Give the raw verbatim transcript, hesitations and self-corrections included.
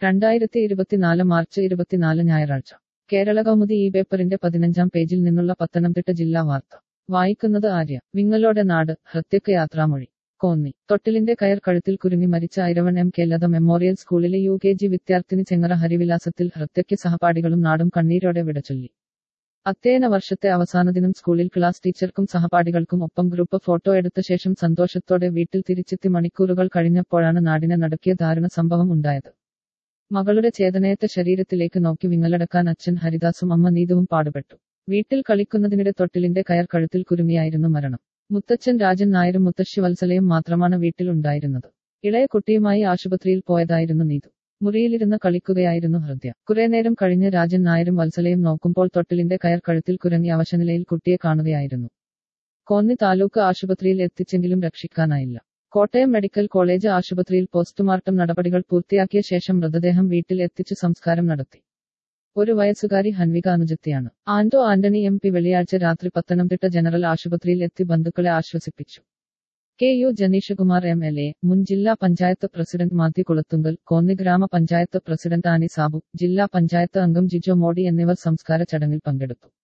രണ്ടായിരത്തി ഇരുപത്തിനാല് മാർച്ച് ഇരുപത്തിനാല് ഞായറാഴ്ച കേരള കൗമുദി ഈ പേപ്പറിന്റെ പതിനഞ്ചാം പേജിൽ നിന്നുള്ള പത്തനംതിട്ട ജില്ലാ വാർത്ത വായിക്കുന്നത് ആര്യ. വിങ്ങലോടെ നാട്, ഹൃത്യക്ക് യാത്രാമൊഴി. കോന്നി. തൊട്ടിലിന്റെ കയർ കഴുത്തിൽ കുരുങ്ങി മരിച്ച Airavon M K Latha memorial സ്കൂളിലെ യു കെ ജി വിദ്യാർത്ഥിനി ചെങ്ങറ ഹരിവിലാസത്തിൽ ഹൃത്യക്ക് സഹപാഠികളും നാടും കണ്ണീരോടെ വിടചൊല്ലി. അധ്യയന വർഷത്തെ അവസാന ദിനം സ്കൂളിൽ ക്ലാസ് ടീച്ചർക്കും സഹപാഠികൾക്കും ഒപ്പം ഗ്രൂപ്പ് ഫോട്ടോ എടുത്ത ശേഷം സന്തോഷത്തോടെ വീട്ടിൽ തിരിച്ചെത്തി മണിക്കൂറുകൾ കഴിഞ്ഞപ്പോഴാണ് നാടിനെ നടുക്കിയ ദാരുണ സംഭവം ഉണ്ടായത്. മകളുടെ ചേതനയറ്റ ശരീരത്തിലേക്ക് നോക്കി വിങ്ങലടക്കാൻ അച്ഛൻ ഹരിദാസും അമ്മ നീതുവും പാടുപെട്ടു. വീട്ടിൽ കളിക്കുന്നതിനിടെ തൊട്ടിലിന്റെ കയർ കഴുത്തിൽ കുരുങ്ങിയായിരുന്നു മരണം. മുത്തച്ഛൻ രാജൻ നായരും മുത്തശ്ശി വത്സലയും മാത്രമാണ് വീട്ടിൽ ഉണ്ടായിരുന്നത്. ഇളയ കുട്ടിയുമായി ആശുപത്രിയിൽ പോയതായിരുന്നു നീതു. മുറിയിലിരുന്ന് കളിക്കുകയായിരുന്നു ഹൃദ്യ. കുറെ നേരം കഴിഞ്ഞ് രാജൻ നായരും വത്സലയും നോക്കുമ്പോൾ തൊട്ടിലിന്റെ കയർ കഴുത്തിൽ കുരുങ്ങി അവശനിലയിൽ കുട്ടിയെ കാണുകയായിരുന്നു. കോന്നി താലൂക്ക് ആശുപത്രിയിൽ എത്തിച്ചെങ്കിലും രക്ഷിക്കാനായില്ല. കോട്ടയം മെഡിക്കൽ കോളേജ് ആശുപത്രിയിൽ പോസ്റ്റ്മോർട്ടം നടപടികൾ പൂർത്തിയാക്കിയ ശേഷം മൃതദേഹം വീട്ടിൽ എത്തിച്ചു സംസ്കാരം നടത്തി. ഒരു വയസ്സുകാരി ഹൻവിക അനുജത്തിയാണ്. ആന്റോ ആന്റണി എം പി വെള്ളിയാഴ്ച രാത്രി പത്തനംതിട്ട ജനറൽ ആശുപത്രിയിൽ എത്തി ബന്ധുക്കളെ ആശ്വസിപ്പിച്ചു. K U Janeeshkumar M L A, മുൻ ജില്ലാ പഞ്ചായത്ത് പ്രസിഡന്റ് മാത്യു കുളത്തുങ്കൽ, കോന്നി ഗ്രാമപഞ്ചായത്ത് പ്രസിഡന്റ് ആനി സാബു, ജില്ലാ പഞ്ചായത്ത് അംഗം ജിജോ മോഡി എന്നിവർ സംസ്കാര ചടങ്ങിൽ പങ്കെടുത്തു.